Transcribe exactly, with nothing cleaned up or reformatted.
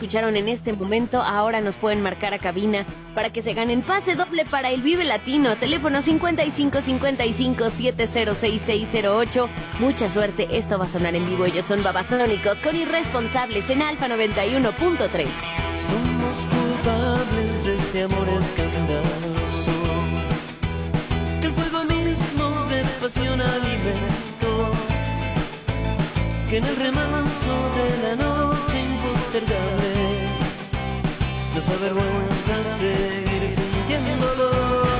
escucharon en este momento, ahora nos pueden marcar a cabina para que se ganen pase doble para el Vive Latino. Teléfono cincuenta y cinco cincuenta y cinco setenta sesenta y seis cero ocho. Mucha suerte, esto va a sonar en vivo. Ellos son Babasónicos con Irresponsables en Alfa noventa y uno punto tres. Somos culpables de este amor escandaloso, que el fuego mismo de pasión alimentó, que en el remanso de la noche impostergable nos avergüenza